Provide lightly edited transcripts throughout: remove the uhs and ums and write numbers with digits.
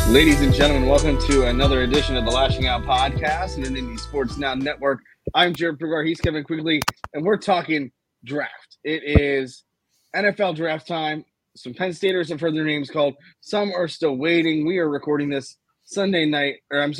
Ladies and gentlemen, welcome to another edition of the Lashing Out Podcast and an Indie Sports Now Network. I'm Jared Prugar, he's Kevin Quigley, and we're talking draft. It is NFL draft time. Some Penn Staters have heard their names called. Some are still waiting. We are recording this Friday night.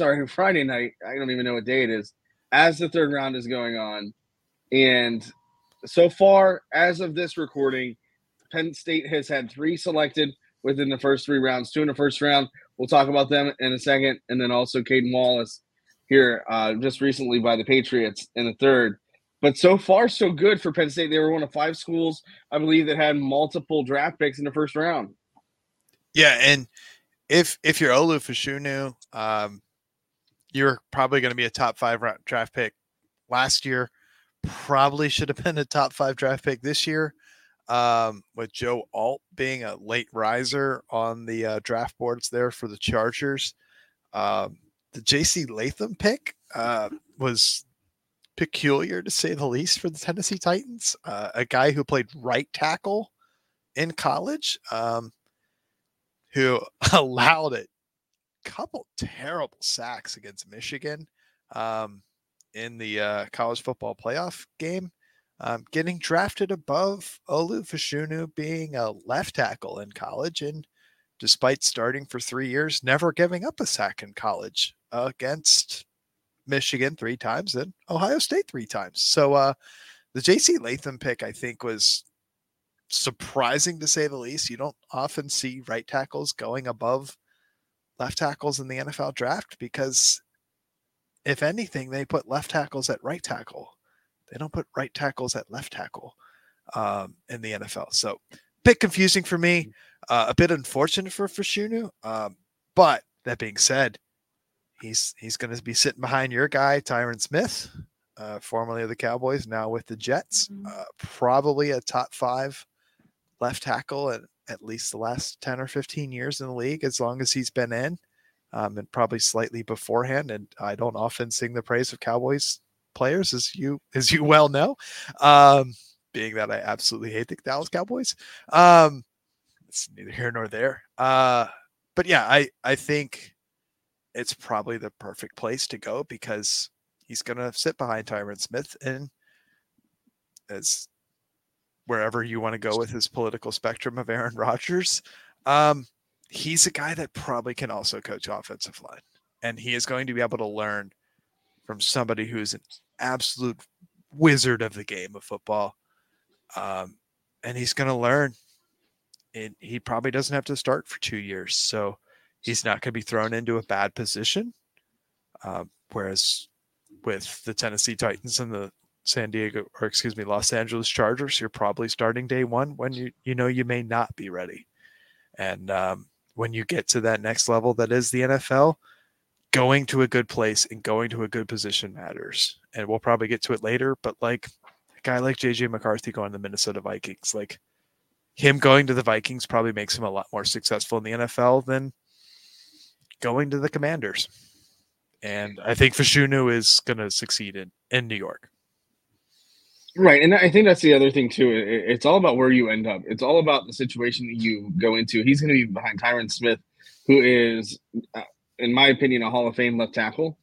I don't even know what day it is, as the third round is going on. And so far, as of this recording, Penn State has had 3 selected within the first 3 rounds, 2 in the first round. We'll talk about them in a second. And then also Caden Wallace here just recently by the Patriots in the third. But so far, so good for Penn State. They were one of 5 schools, I believe, that had multiple draft picks in the first round. Yeah, and if you're Olu Fashanu, you're probably going to be a top 5 draft pick last year. Probably should have been a top 5 draft pick this year. With Joe Alt being a late riser on the draft boards there for the Chargers. The J.C. Latham pick was peculiar, to say the least, for the Tennessee Titans. A guy who played right tackle in college, who allowed a couple terrible sacks against Michigan in the college football playoff game. Getting drafted above Olu Fashanu being a left tackle in college, and despite starting for 3 years, never giving up a sack in college against Michigan 3 times and Ohio State 3 times. So the J.C. Latham pick, I think, was surprising, to say the least. You don't often see right tackles going above left tackles in the NFL draft because, if anything, they put left tackles at right tackle. They don't put right tackles at left tackle in the NFL. So a bit confusing for me, a bit unfortunate for Fashanu. But that being said, he's going to be sitting behind your guy, Tyron Smith, formerly of the Cowboys, now with the Jets. Probably a top 5 left tackle at least the last 10 or 15 years in the league, as long as he's been in, and probably slightly beforehand. And I don't often sing the praise of Cowboys players, as you well know, being that I absolutely hate the Dallas Cowboys. It's neither here nor there. But yeah, I think it's probably the perfect place to go because he's going to sit behind Tyron Smith, and as wherever you want to go with his political spectrum of Aaron Rodgers, he's a guy that probably can also coach offensive line, and he is going to be able to learn from somebody who's an absolute wizard of the game of football. And he's going to learn. And he probably doesn't have to start for 2 years. So he's not going to be thrown into a bad position. Whereas with the Tennessee Titans and the Los Angeles Chargers, you're probably starting day one when you know you may not be ready. And when you get to that next level that is the NFL, going to a good place and going to a good position matters. And we'll probably get to it later, but like a guy like JJ McCarthy going to the Minnesota Vikings, like him going to the Vikings probably makes him a lot more successful in the NFL than going to the Commanders. And I think Fashanu is going to succeed in New York. Right. And I think that's the other thing too. It's all about where you end up. It's all about the situation that you go into. He's going to be behind Tyron Smith, who is, in my opinion, a Hall of Fame left tackle.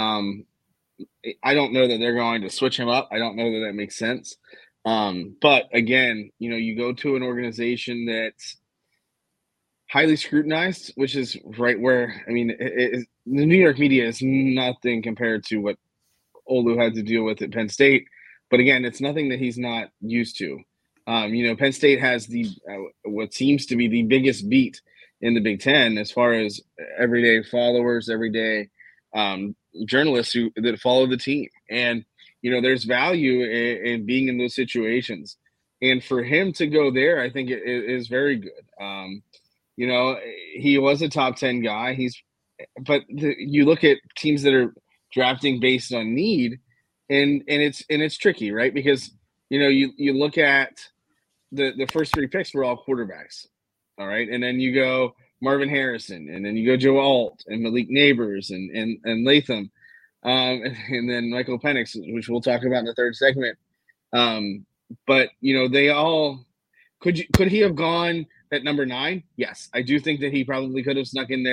I don't know that they're going to switch him up. I don't know that makes sense. But again, you go to an organization that's highly scrutinized, which is right where, the New York media is nothing compared to what Olu had to deal with at Penn State. But again, it's nothing that he's not used to. Penn State has what seems to be the biggest beat in the Big Ten as far as everyday followers, everyday journalists that follow the team. And, there's value in being in those situations. And for him to go there, I think it is very good. He was a top 10 guy. You look at teams that are drafting based on need, and it's tricky, right? Because, you look at the first 3 picks were all quarterbacks. All right. And then you go Marvin Harrison, and then you go Joe Alt and Malik Neighbors and Latham. And then Michael Penix, which we'll talk about in the third segment. But they all could he have gone at number 9? Yes, I do think that he probably could have snuck in there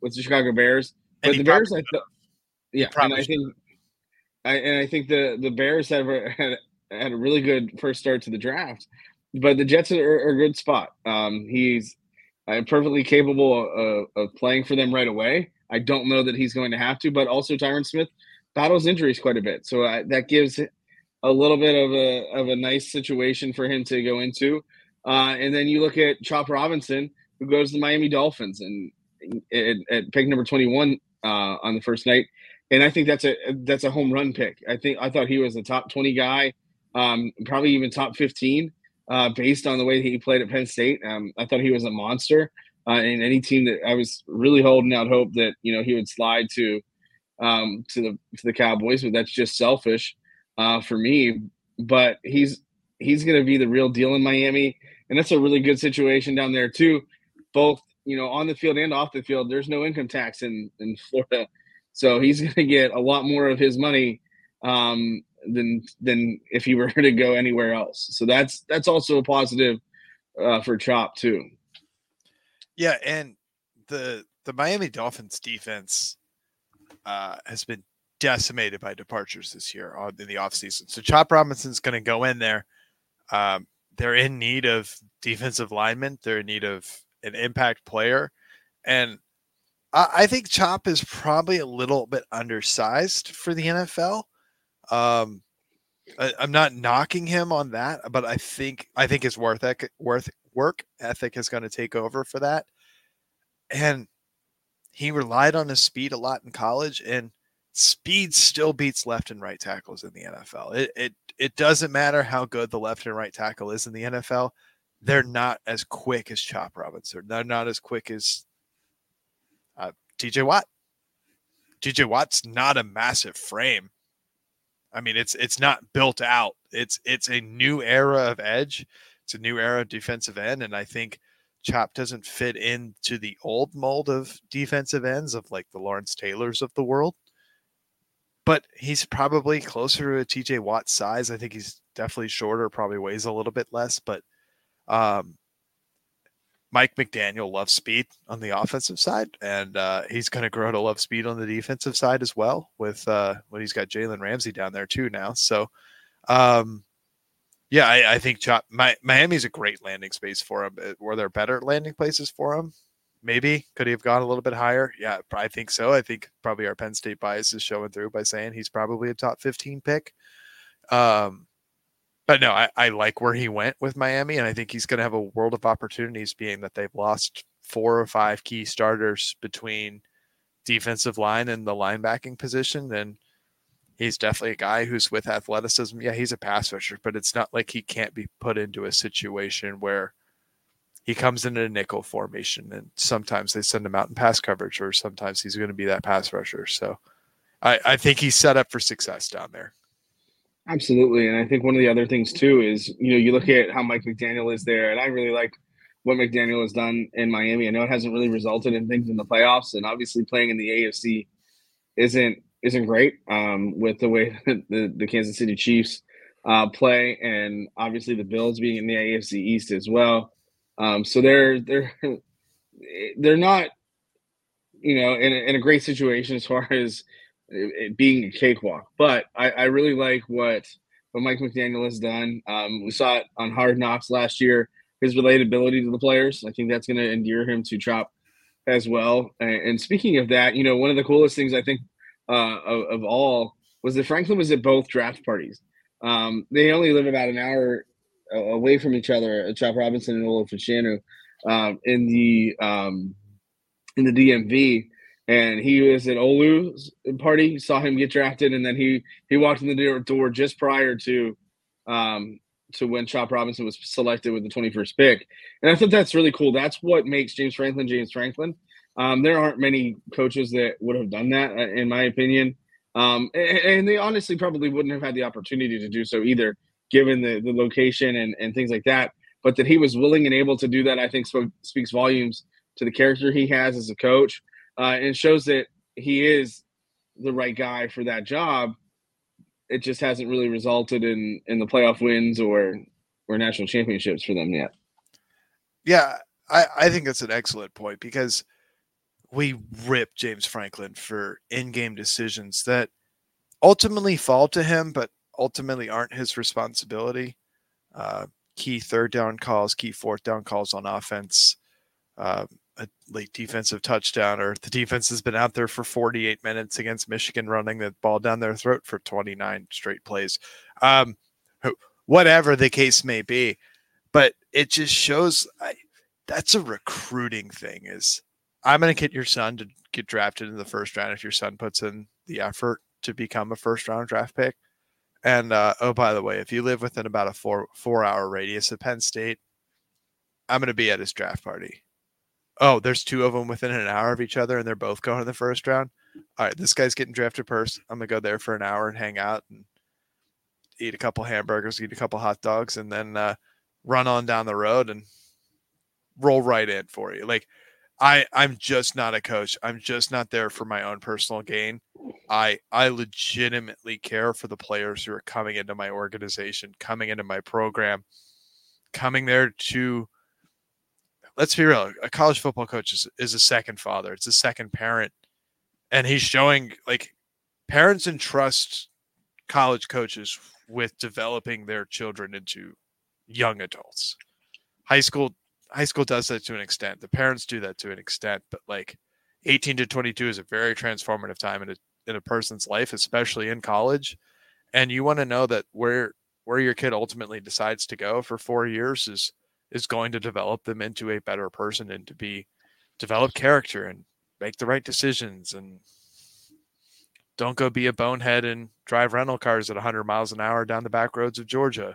with the Chicago Bears. And But the Bears, he and probably should. I think the Bears had a really good first start to the draft, but the Jets are a good spot. He's perfectly capable of playing for them right away. I don't know that he's going to have to, but also Tyron Smith battles injuries quite a bit, so that gives a little bit of a nice situation for him to go into. And then you look at Chop Robinson, who goes to the Miami Dolphins and at pick number 21 on the first night. And I think that's a home run pick. I thought he was a top 20 guy, probably even top 15, based on the way he played at Penn State. I thought he was a monster. And any team that I was really holding out hope that he would slide to the Cowboys, but that's just selfish for me. But he's going to be the real deal in Miami, and that's a really good situation down there too, both on the field and off the field. There's no income tax in Florida. So he's going to get a lot more of his money than if he were to go anywhere else. So that's also a positive for Chop too. Yeah, and the Miami Dolphins defense has been decimated by departures this year in the offseason. So Chop Robinson's going to go in there. They're in need of defensive linemen. They're in need of an impact player, and I think Chop is probably a little bit undersized for the NFL. I'm not knocking him on that, but I think his work ethic is going to take over for that. And he relied on his speed a lot in college, and speed still beats left and right tackles in the NFL. It doesn't matter how good the left and right tackle is in the NFL. They're not as quick as Chop Robinson. They're not as quick as TJ Watt. TJ Watt's not a massive frame. I mean, it's not built out. It's a new era of edge. It's a new era of defensive end, and I think Chop doesn't fit into the old mold of defensive ends of like the Lawrence Taylors of the world. But he's probably closer to a TJ Watt size. I think he's definitely shorter, probably weighs a little bit less, but Mike McDaniel loves speed on the offensive side, and he's going to grow to love speed on the defensive side as well with when he's got Jalen Ramsey down there too now. So, yeah, I think Miami's a great landing space for him. Were there better landing places for him? Maybe. Could he have gone a little bit higher? Yeah, I think so. I think probably our Penn State bias is showing through by saying he's probably a top 15 pick. But no, I like where he went with Miami, and I think he's going to have a world of opportunities, being that they've lost 4 or 5 key starters between defensive line and the linebacking position. And he's definitely a guy who's with athleticism. Yeah, he's a pass rusher, but it's not like he can't be put into a situation where he comes into a nickel formation, and sometimes they send him out in pass coverage, or sometimes he's going to be that pass rusher. So I think he's set up for success down there. Absolutely. And I think one of the other things too is, you look at how Mike McDaniel is there, and I really like what McDaniel has done in Miami. I know it hasn't really resulted in things in the playoffs, and obviously playing in the AFC isn't great with the way the Kansas City Chiefs play, and obviously the Bills being in the AFC East as well. So they're not, in a great situation as far as it being a cakewalk. But I really like what Mike McDaniel has done. We saw it on Hard Knocks last year, his relatability to the players. I think that's going to endear him to Chop as well. And speaking of that, one of the coolest things I think of all was that Franklin was at both draft parties. They only live about an hour away from each other, Chop Robinson and Olu Fashanu, in the DMV. And he was at Olu's party, saw him get drafted, and then he walked in the door just prior to when Chop Robinson was selected with the 21st pick. And I thought that's really cool. That's what makes James Franklin James Franklin. There aren't many coaches that would have done that, in my opinion. And they honestly probably wouldn't have had the opportunity to do so either, given the location and things like that. But that he was willing and able to do that, I think speaks volumes to the character he has as a coach. And shows that he is the right guy for that job. It just hasn't really resulted in the playoff wins or national championships for them yet. Yeah, I think that's an excellent point, because we rip James Franklin for in-game decisions that ultimately fall to him, but ultimately aren't his responsibility. Key third down calls, key fourth down calls on offense, a late defensive touchdown, or the defense has been out there for 48 minutes against Michigan running the ball down their throat for 29 straight plays. Whatever the case may be. But it just shows that's a recruiting thing. Is I'm going to get your son to get drafted in the first round if your son puts in the effort to become a first-round draft pick. And, oh, by the way, if you live within about a four-hour radius of Penn State, I'm going to be at his draft party. Oh, there's two of them within an hour of each other, and they're both going in the first round. All right, this guy's getting drafted first. I'm going to go there for an hour and hang out and eat a couple hamburgers, eat a couple hot dogs, and then run on down the road and roll right in for you. Like, I'm just not a coach. I'm just not there for my own personal gain. I legitimately care for the players who are coming into my organization, coming into my program, coming there to, let's be real, a college football coach is a second father. It's a second parent. And he's showing, like, parents entrust college coaches with developing their children into young adults. High school does that to an extent. The parents do that to an extent, but like 18 to 22 is a very transformative time in a person's life, especially in college. And you want to know that where your kid ultimately decides to go for 4 years is going to develop them into a better person and to develop character and make the right decisions, and don't go be a bonehead and drive rental cars at 100 miles an hour down the back roads of Georgia,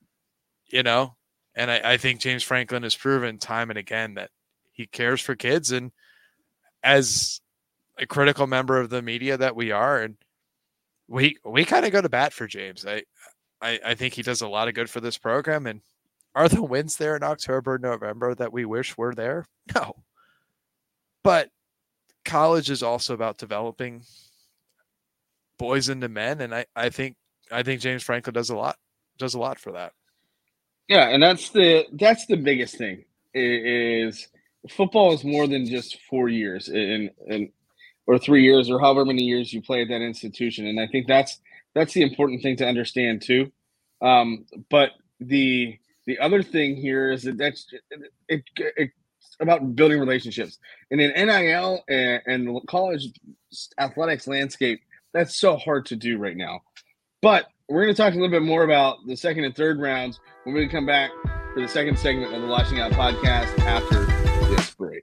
And I think James Franklin has proven time and again that he cares for kids. And as a critical member of the media that we are, and we kind of go to bat for James. I think he does a lot of good for this program. And are the wins there in October, November that we wish were there? No. But college is also about developing boys into men. And I think James Franklin does a lot for that. Yeah, and that's the biggest thing is football is more than just 4 years or 3 years or however many years you play at that institution. And I think that's the important thing to understand too. But the other thing here is that it's about building relationships. And in NIL and the college athletics landscape, that's so hard to do right now. But we're going to talk a little bit more about the second and third rounds when we come back for the second segment of the Lashing Out podcast after this break.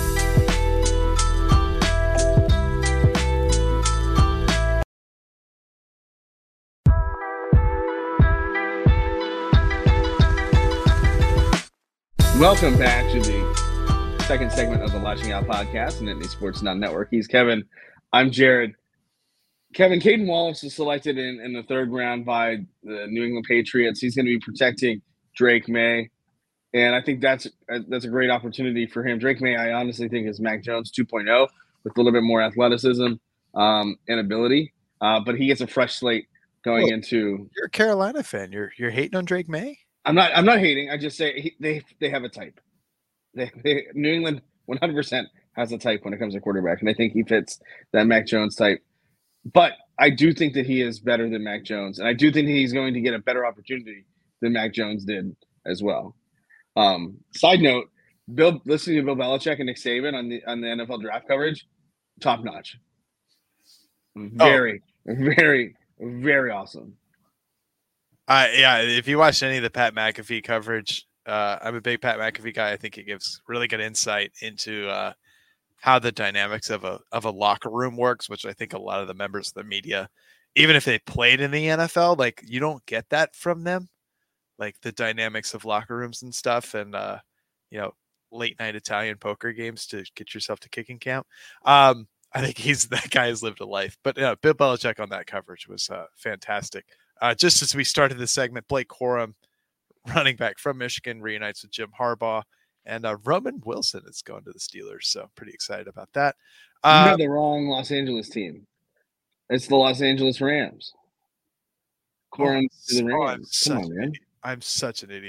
Welcome back to the second segment of the Lashing Out podcast and Nittany Sports Network. He's Kevin. I'm Jared. Kevin, Caden Wallace is selected in the third round by the New England Patriots. He's going to be protecting Drake May, and I think that's a great opportunity for him. Drake May, I honestly think, is Mac Jones 2.0 with a little bit more athleticism and ability, but he gets a fresh slate going into. You're a Carolina fan. You're hating on Drake May? I'm not hating. I just say they have a type. New England 100% has a type when it comes to quarterback, and I think he fits that Mac Jones type. But I do think that he is better than Mac Jones, and I do think he's going to get a better opportunity than Mac Jones did as well. Side note, listening to Bill Belichick and Nick Saban on the NFL draft coverage, top notch. Very, very, very awesome. Yeah, if you watch any of the Pat McAfee coverage, I'm a big Pat McAfee guy. I think he gives really good insight into how the dynamics of a locker room works, which I think a lot of the members of the media, even if they played in the NFL, like, you don't get that from them, like the dynamics of locker rooms and stuff, and late night Italian poker games to get yourself to kicking camp. I think that guy has lived a life. But Bill Belichick on that coverage was fantastic. Just as we started the segment, Blake Corum, running back from Michigan, reunites with Jim Harbaugh. And Roman Wilson is going to the Steelers, so pretty excited about that. You have the wrong Los Angeles team. It's the Los Angeles Rams. Corum to the Rams. Come on, man. I'm such an idiot.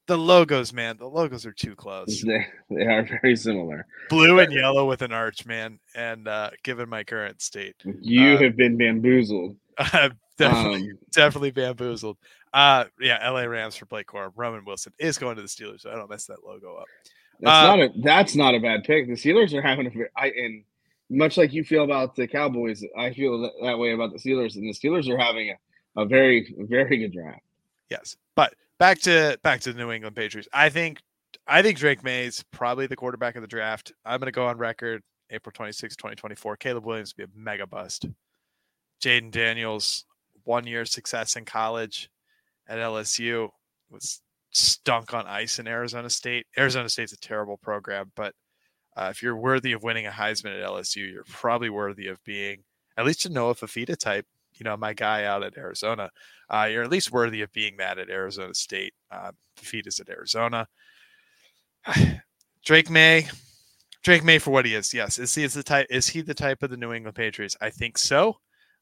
The logos, man. The logos are too close. They are very similar. Blue and yellow with an arch, man. And given my current state, you have been bamboozled. Definitely bamboozled. Yeah, LA Rams for Blake Corum. Roman Wilson is going to the Steelers, so I don't mess that logo up. That's not a bad pick. The Steelers are having and much like you feel about the Cowboys, I feel that way about the Steelers, and the Steelers are having a very, very good draft. Yes, but back to the New England Patriots. I think Drake May is probably the quarterback of the draft. I'm going to go on record. April 26, 2024. Caleb Williams will be a mega bust. Jaden Daniels, 1 year success in college at LSU, was stunk on ice in Arizona State. Arizona State's a terrible program, but if you're worthy of winning a Heisman at LSU, you're probably worthy of being at least a Noah Fafita type. My guy out at Arizona. You're at least worthy of being that at Arizona State. Fafita's at Arizona. Drake May for what he is. Yes. Is he the type of the New England Patriots? I think so.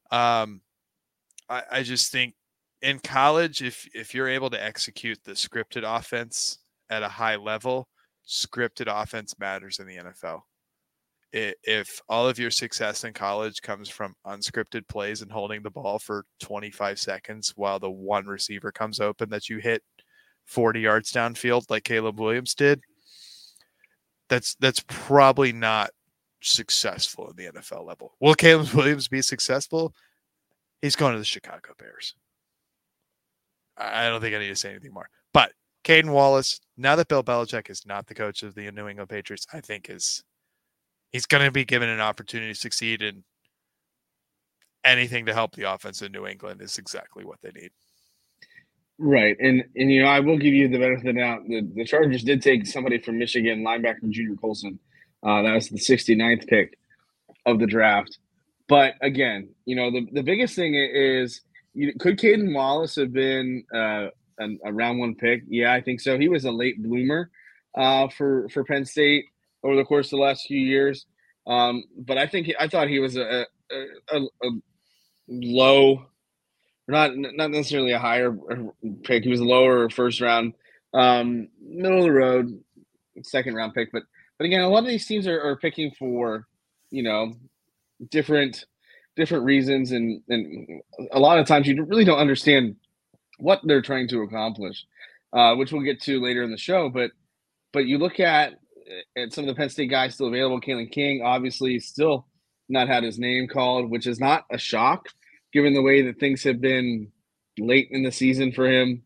I just think in college, if you're able to execute the scripted offense at a high level, scripted offense matters in the NFL. If all of your success in college comes from unscripted plays and holding the ball for 25 seconds while the one receiver comes open that you hit 40 yards downfield like Caleb Williams did, that's probably not successful in the NFL level. Will Caleb Williams be successful? He's going to the Chicago Bears. I don't think I need to say anything more. But Caden Wallace, now that Bill Belichick is not the coach of the New England Patriots, I think he's going to be given an opportunity to succeed, and anything to help the offense in New England is exactly what they need. Right. And I will give you the benefit of the doubt. The Chargers did take somebody from Michigan, linebacker Junior Colson. That was the 69th pick of the draft. But again, the biggest thing is, could Caden Wallace have been a round one pick? Yeah, I think so. He was a late bloomer for Penn State over the course of the last few years. But I thought he was a low, not necessarily a higher pick. He was a lower first round, middle of the road, second round pick. But again, a lot of these teams are picking for, different reasons. And a lot of times you really don't understand what they're trying to accomplish, which we'll get to later in the show. But you look at some of the Penn State guys still available. Kalen King, obviously, still not had his name called, which is not a shock given the way that things have been late in the season for him.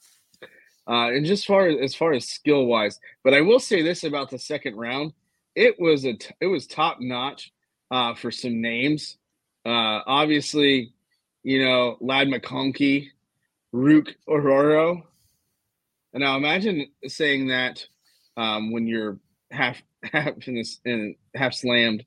And just as far as skill wise, but I will say this about the second round, it was top notch for some names. Obviously, Lad McConkey, Rook Ororo. And now imagine saying that when you're half slammed,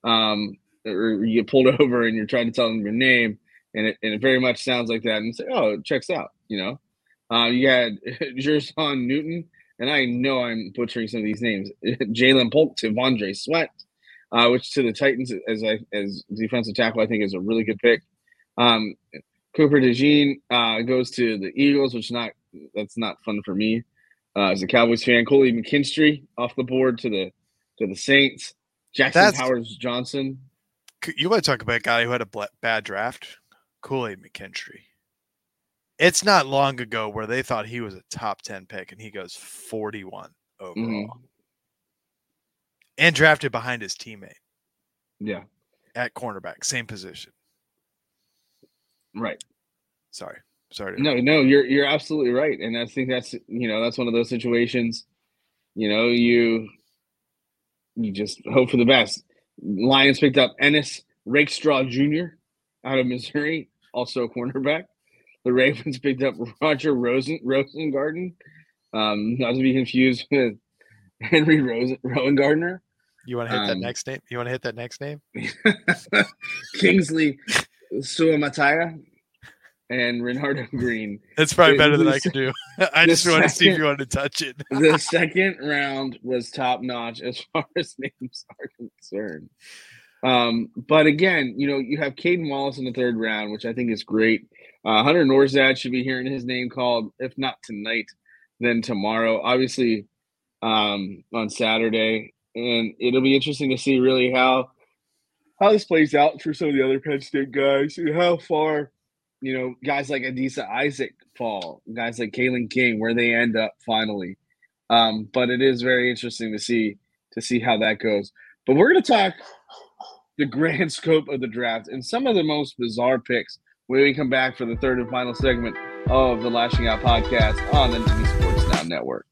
or you get pulled over and you're trying to tell them your name, and it very much sounds like that, and you say, "Oh, it checks out." You had Jerson Newton, and I know I'm butchering some of these names. Jalen Polk to Vondre Sweat, which to the Titans as defensive tackle, I think is a really good pick. Cooper DeJean goes to the Eagles, that's not fun for me as a Cowboys fan. Coley McKinstry off the board to the Saints. Jackson Powers Johnson. You want to talk about a guy who had a bad draft? Kool-Aid McKinstry. It's not long ago where they thought he was a top 10 pick, and he goes 41 overall. Mm-hmm. And drafted behind his teammate. Yeah. At cornerback, same position. Right. Sorry. No, you're absolutely right. And I think that's one of those situations, you just hope for the best. Lions picked up Ennis Rakestraw Jr. out of Missouri, also a cornerback. The Ravens picked up Roger Rosengarten, not to be confused with Henry Rowengartner. You want to hit that next name? You want to hit that next name? Kingsley Suamataya and Renardo Green. That's probably better than I could do. I just want to see if you want to touch it. The second round was top notch as far as names are concerned. But again, you have Caden Wallace in the third round, which I think is great. Hunter Norzad should be hearing his name called, if not tonight, then tomorrow, obviously, on Saturday. And it'll be interesting to see really how this plays out for some of the other Penn State guys and how far, guys like Adisa Isaac fall, guys like Kalen King, where they end up finally. But it is very interesting to see how that goes. But we're going to talk the grand scope of the draft and some of the most bizarre picks when we come back for the third and final segment of the Lashing Out podcast on the Nittany Sports Now Network.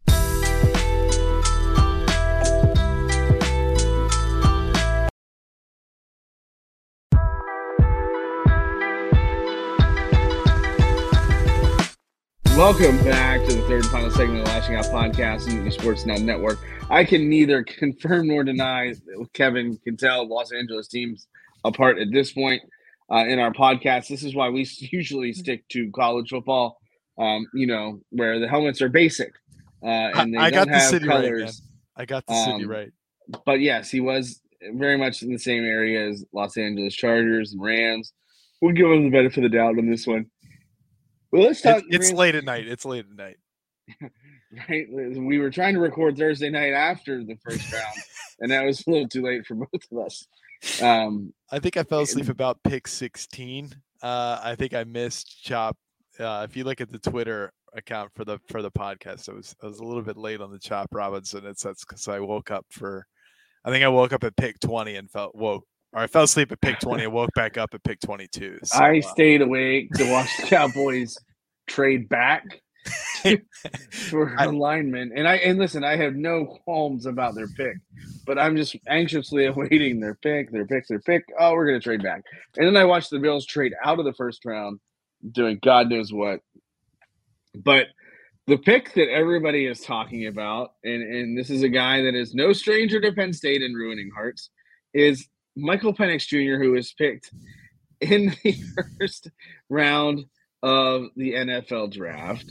Welcome back to the third and final segment of the Lashing Out podcast on the Sports Now Network. I can neither confirm nor deny Kevin can tell Los Angeles teams apart at this point in our podcast. This is why we usually stick to college football, where the helmets are basic and they don't have colors. Right, I got the city right. But yes, he was very much in the same area as Los Angeles Chargers and Rams. We'll give him the benefit of the doubt on this one. Well, let's talk. It's late at night. It's late at night. Right. We were trying to record Thursday night after the first round, and that was a little too late for both of us. I think I fell asleep about pick 16. I think I missed Chop. If you look at the Twitter account for the podcast, I was a little bit late on the Chop Robinson. That's because I woke up at pick 20 and I fell asleep at pick 20 and woke back up at pick 22. So, I stayed awake to watch the Cowboys trade back for alignment. And listen, I have no qualms about their pick, but I'm just anxiously awaiting their pick. Oh, we're going to trade back. And then I watched the Bills trade out of the first round, doing God knows what. But the pick that everybody is talking about, and this is a guy that is no stranger to Penn State and ruining hearts, is Michael Penix Jr., who was picked in the first round of the NFL draft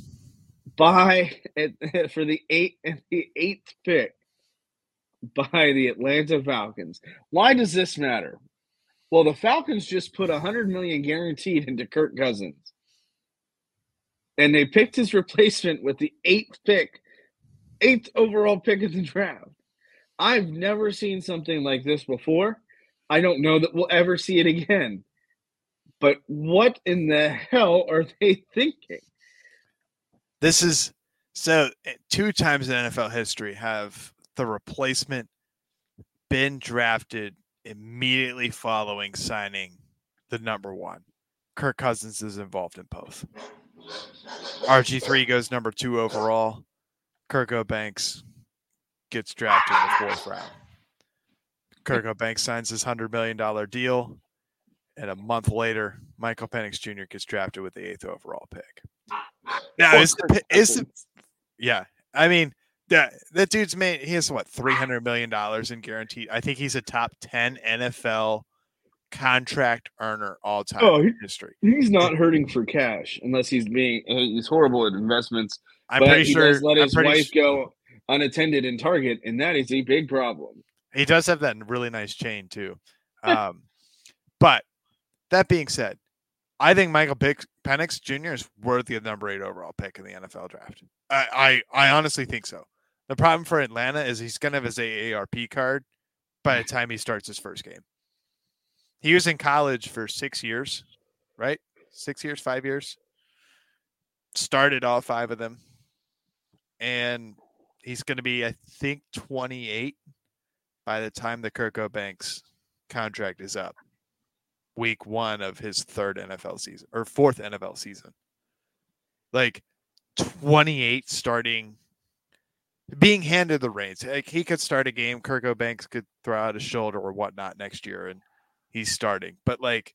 for the eighth pick by the Atlanta Falcons. Why does this matter? Well, the Falcons just put $100 million guaranteed into Kirk Cousins, and they picked his replacement with the eighth overall pick of the draft. I've never seen something like this before. I don't know that we'll ever see it again. But what in the hell are they thinking? This is so 2 times in NFL history have the replacement been drafted immediately following signing the number 1. Kirk Cousins is involved in both. RG3 goes number 2 overall. Kirk Banks gets drafted in the 4th round. Kirk Banks signs his $100 million deal, and a month later, Michael Penix Jr. gets drafted with the 8th overall pick. Now, yeah, I mean, that dude's made, he has $300 million in guaranteed. I think he's a top 10 NFL contract earner all time in history. He's not hurting for cash unless he's horrible at investments. I'm pretty sure he does let his wife go unattended in Target, and that is a big problem. He does have that really nice chain too. But that being said, I think Michael Penix Jr. is worthy of number 8 overall pick in the NFL draft. I honestly think so. The problem for Atlanta is he's going to have his AARP card by the time he starts his first game. He was in college for 6 years, right? 6 years, 5 years. Started all 5 of them. And he's going to be, I think, 28 by the time the Kirk Banks contract is up. Week 1 of his 3rd NFL season or 4th NFL season. 28 starting, being handed the reins. He could start a game. Kirk Banks could throw out his shoulder or whatnot next year, and he's starting. But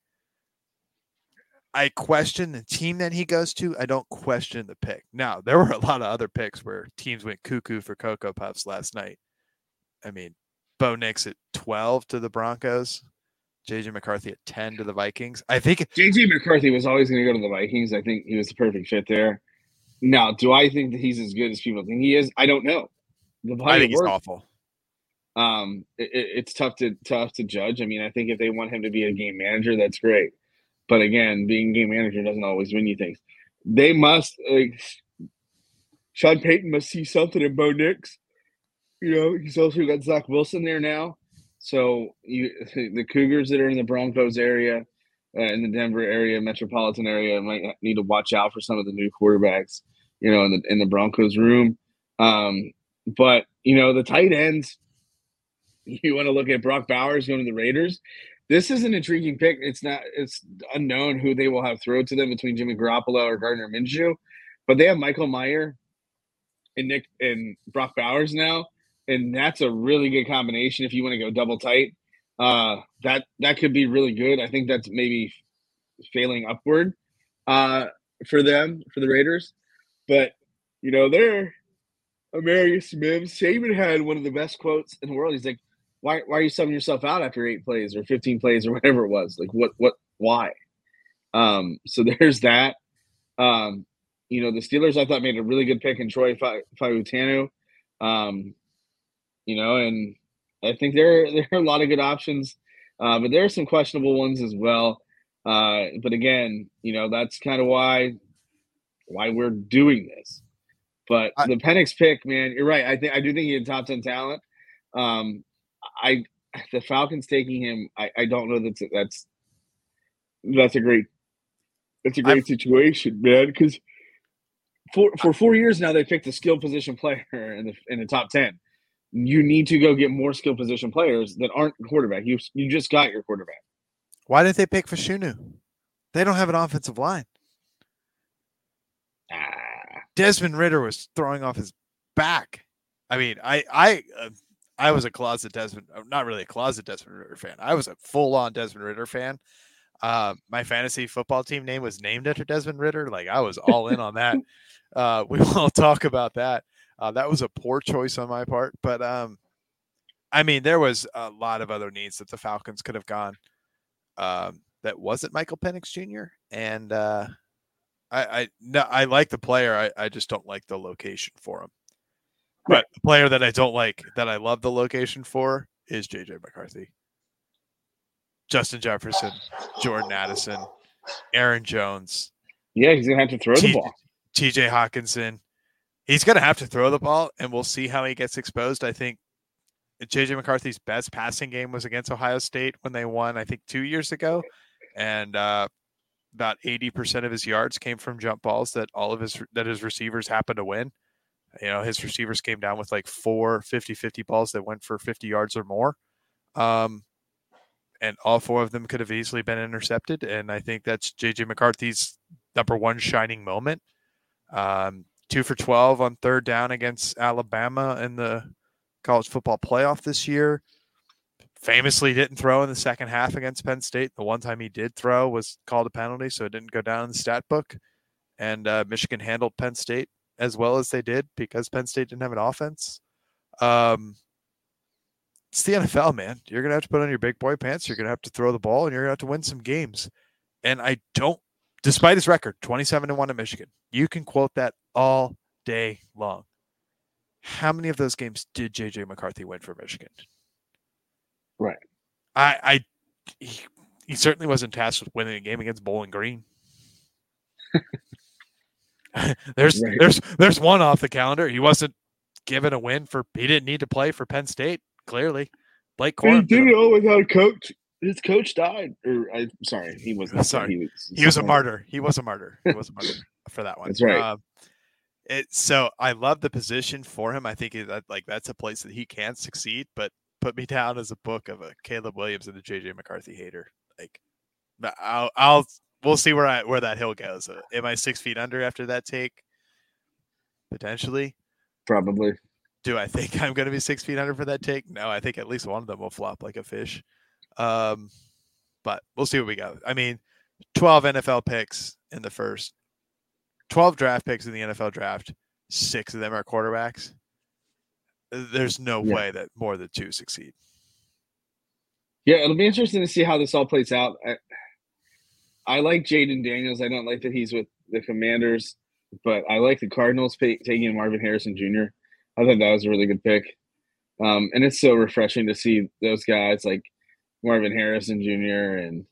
I question the team that he goes to. I don't question the pick. Now, there were a lot of other picks where teams went cuckoo for Cocoa Puffs last night. I mean, Bo Nix at 12 to the Broncos. J.J. McCarthy at 10 to the Vikings. I think J.J. McCarthy was always going to go to the Vikings. I think he was the perfect fit there. Now, do I think that he's as good as people think he is? I don't know. I think he's awful. It's tough to judge. I mean, I think if they want him to be a game manager, that's great. But again, being a game manager doesn't always win you things. They must Sean Payton must see something in Bo Nix. He's also got Zach Wilson there now. So the Cougars that are in the Broncos area, in the Denver area, metropolitan area, might need to watch out for some of the new quarterbacks, in the Broncos room. But the tight ends, you want to look at Brock Bowers going to the Raiders. This is an intriguing pick. It's unknown who they will have throw to them between Jimmy Garoppolo or Gardner Minshew, but they have Michael Mayer and Brock Bowers now, and that's a really good combination if you want to go double tight. That could be really good. I think that's maybe failing upward for them, for the Raiders. But they're Amarius Mims. Saban had one of the best quotes in the world. He's like, why are you subbing yourself out after 8 plays or 15 plays or whatever it was? Like, why? So there's that. The Steelers, I thought, made a really good pick in Troy Fautanu. And I think there are a lot of good options, but there are some questionable ones as well. But again, that's kind of why we're doing this. But the Penix pick, man, you're right. I do think he had top 10 talent. The Falcons taking him, I don't know that's a great situation, man, because for 4 years now they picked a skill position player in the top 10. You need to go get more skill position players that aren't quarterback. You just got your quarterback. Why did they pick Fashanu? They don't have an offensive line. Desmond Ridder was throwing off his back. I mean, I was a closet Desmond, not really a closet Desmond Ridder fan. I was a full-on Desmond Ridder fan. My fantasy football team name was named after Desmond Ridder. Like, I was all in on that. We won't talk about that. That was a poor choice on my part. But, I mean, there was a lot of other needs that the Falcons could have gone that wasn't Michael Penix Jr. And I like the player. I just don't like the location for him. But the player that I don't like, that I love the location for, is J.J. McCarthy. Justin Jefferson, Jordan Addison, Aaron Jones. Yeah, he's going to have to throw the ball. T.J. Hawkinson. He's going to have to throw the ball, and we'll see how he gets exposed. I think J.J. McCarthy's best passing game was against Ohio State when they won, I think, 2 years ago. And about 80% of his yards came from jump balls that his receivers happened to win. His receivers came down with like 4 50-50 balls that went for 50 yards or more. And all 4 of them could have easily been intercepted. And I think that's J.J. McCarthy's number one shining moment. 2 for 12 on third down against Alabama in the college football playoff this year. Famously didn't throw in the second half against Penn State. The one time he did throw was called a penalty, so it didn't go down in the stat book. And Michigan handled Penn State as well as they did because Penn State didn't have an offense. It's the NFL, man. You're going to have to put on your big boy pants. You're going to have to throw the ball, and you're going to have to win some games. And despite his record, 27-1 at Michigan, you can quote that all day long. How many of those games did J.J. McCarthy win for Michigan? Right. He certainly wasn't tasked with winning a game against Bowling Green. There's one off the calendar. He wasn't given a win he didn't need to play for Penn State. Clearly, Blake Corum. He did it all without a coach. His coach died. He wasn't. Sorry, he was a martyr. He was a martyr. He was a martyr for that one. That's right. So I love the position for him. I think that's a place that he can succeed. But put me down as a book of a Caleb Williams and a JJ McCarthy hater. Like, we'll see where that hill goes. Am I 6 feet under after that take? Potentially. Probably. Do I think I'm going to be 6 feet under for that take? No, I think at least one of them will flop like a fish. But we'll see what we got. I mean, 12 NFL picks in the first, 12 draft picks in the NFL draft. 6 of them are quarterbacks. There's no way that more than 2 succeed. Yeah, it'll be interesting to see how this all plays out. I like Jaden Daniels. I don't like that he's with the Commanders, but I like the Cardinals taking Marvin Harrison Jr. I thought that was a really good pick. And it's so refreshing to see those guys like Marvin Harrison Jr. and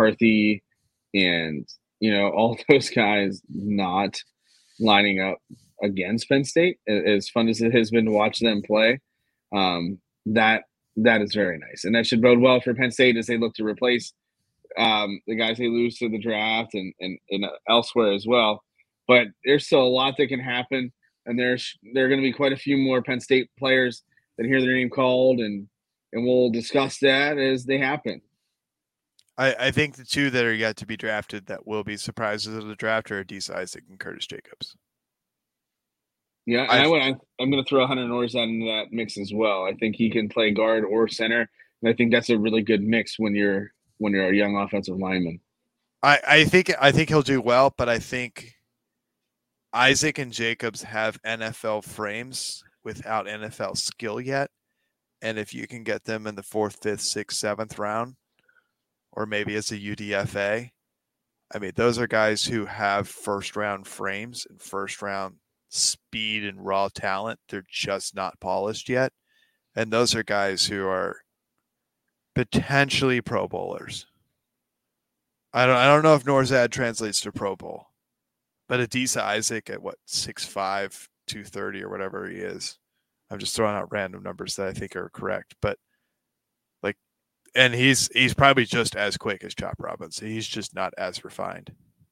McCarthy and, all those guys not lining up against Penn State, as fun as it has been to watch them play, that is very nice. And that should bode well for Penn State as they look to replace the guys they lose to the draft and elsewhere as well. But there's still a lot that can happen. And there are going to be quite a few more Penn State players that hear their name called, and we'll discuss that as they happen. I think the two that are yet to be drafted that will be surprises of the draft are Adisa Isaac and Curtis Jacobs. Yeah, and I'm going to throw Hunter Nourzad into that mix as well. I think he can play guard or center, and I think that's a really good mix when you're a young offensive lineman. I think he'll do well, but I think Isaac and Jacobs have NFL frames without NFL skill yet, and if you can get them in the 4th, 5th, 6th, 7th round, or maybe as a UDFA, I mean, those are guys who have first-round frames and first-round speed and raw talent. They're just not polished yet, and those are guys who are potentially Pro Bowlers. I don't know if Nourzad translates to Pro Bowl, but Adisa Isaac at 6'5", 230 or whatever he is. I'm just throwing out random numbers that I think are correct, but and he's probably just as quick as Chop Robinson. He's just not as refined.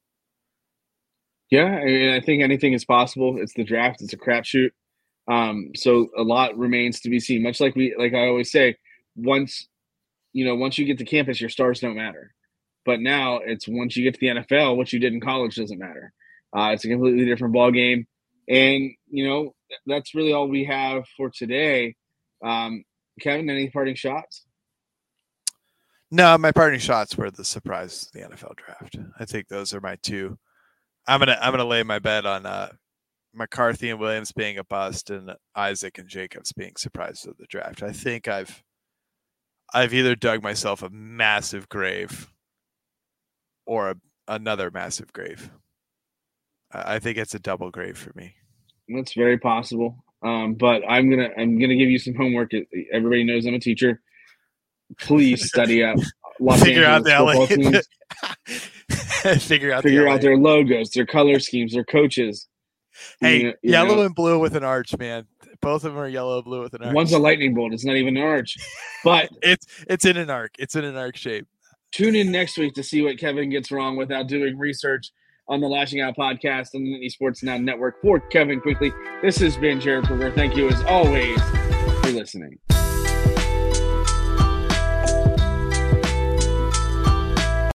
Yeah, I mean, I think anything is possible. It's the draft. It's a crapshoot. So a lot remains to be seen. Much like I always say, once you get to campus, your stars don't matter. But now it's once you get to the NFL, what you did in college doesn't matter. It's a completely different ball game. And, that's really all we have for today. Kevin, any parting shots? No, my parting shots were the surprise of the NFL draft. I think those are my two. I'm gonna lay my bet on McCarthy and Williams being a bust and Isaac and Jacobs being surprises of the draft. I think I've either dug myself a massive grave or another massive grave. I think it's a double grave for me. That's very possible. But I'm gonna give you some homework. Everybody knows I'm a teacher. Please study up. Figure out the LA teams. Figure out their logos, their color schemes, their coaches. Hey, yellow and blue with an arch, man. Both of them are yellow and blue with an arch. One's a lightning bolt. It's not even an arch, but it's in an arc. It's in an arc shape. Tune in next week to see what Kevin gets wrong without doing research on the Lashing Out podcast on the Nittany Sports Now Network. For Kevin Quickly, this has been Jared Berger. Thank you as always for listening.